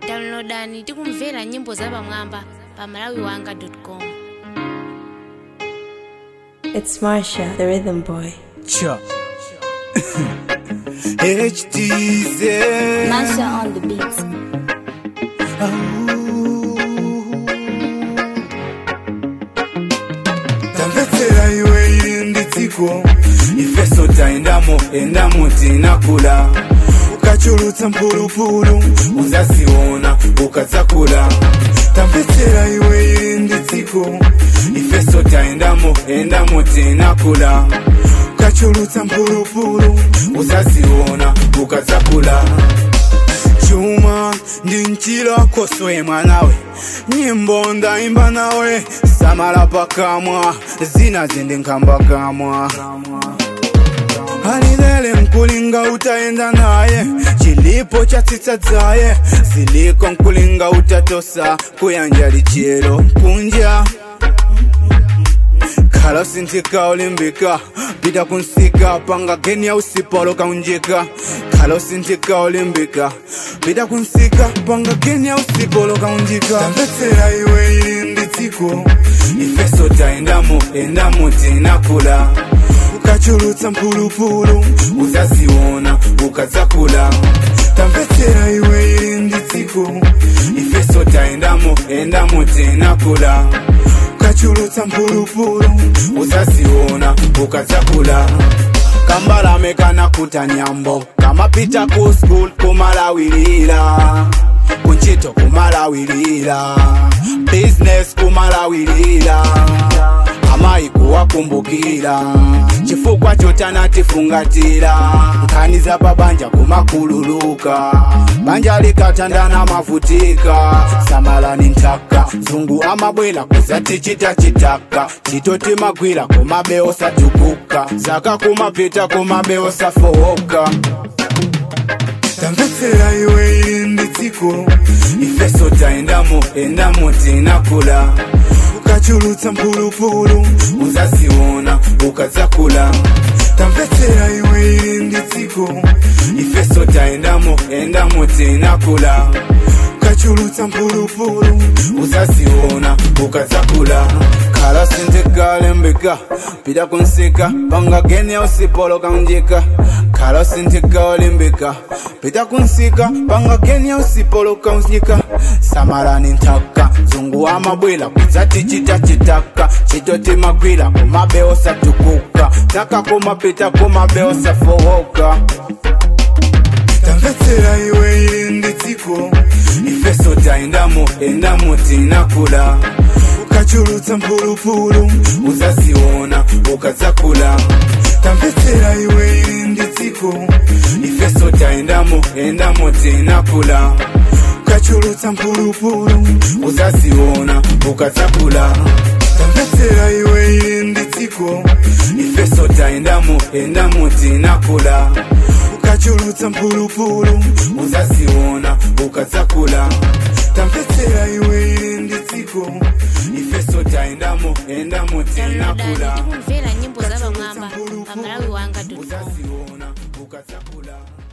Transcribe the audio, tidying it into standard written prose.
Downloadani tikumvera nyimbo za pamwamba pa malawiwanga.com. It's Marsha, the rhythm boy. Cha. HTZ. Marsha on the beats. Tamvetera iwe inditiko ifeso endamo tinakula ukachulutsa mpulupulu uzaziona ukazakula. Tamvetera iwe inditiko ifeso endamo tinakula ukachulutsa mpulupulu uzaziona ukazakula. Chuma ndinchila koswe mwanawe nyimbo ndaimba nawe samala pakamwa zina zindi nkamba kamwa halilele nkulinga utaenda naye chilipo cha tsitsa dzaye ziliko nkulinga utatosa kuyanja lichelo kunja khala sintika olimbika pita kunsika panga geni ya usipolo kaunjika. Khala sintika olimbika pita kunsika panga geni ya usipolo kaunjika. Tamvetera iwe inditiko ifeso endamo tinakula ukachulutsa mpulupulu uzaziona ukazakula. Tamvetera iwe inditiko ifeso endamo tinakula ukachulutsa mpulupulu uzaziona ukazakula. Kambala mekana kuta nyambo kama pita ku school kumalawilila kunchito kumalawilila business kumalawilila amayi kuwakumbukila chifukwa chotana tifungatila nkaniza pabanja kumakululuka banja likatandana mavutika samalani ntaka zungu amabwela kuzati chitaka chitoti magwila kumabeo satukuka zaka kumapita kumabeo safowoka. Tamvetera iwe inditiko ifeso endamo tinakula ukachulutsa mpulupulu uzaziona ukazakula. Tamvetera iwe inditiko ifeso endamo tinakula ukachulutsa mpulupulu uzaziona ukazakula. Khala sintikalembika pita kunsika panga geni ya usipolo kaunjika. Khala sintikalimbika pita kunsika panga geni ya usipolo kaunjika. Samalani ntaka zungu amabwela kuzati chitaka chitoti magwila kumabeo satukuka taka kumapita kumabeo safowoka. Tamvetera iwe inditiko ifeso endamo tinakula ukachulutsa mpulupulu uzaziona ukazakula. Tamvetera iwe inditiko ifeso endamo tinakula ukachulutsa mpulupulu uzaziona ukazakula. Tamvetera iwe inditiko ifeso endamo tinakula ukachulutsa mpulupulu uzaziona ukazakula. Tamvetera iwe inditiko ifeso endamo tinakula tikumvera nyimbo za pamwamba pa malawiwanga.com. uzaziona ukazakula.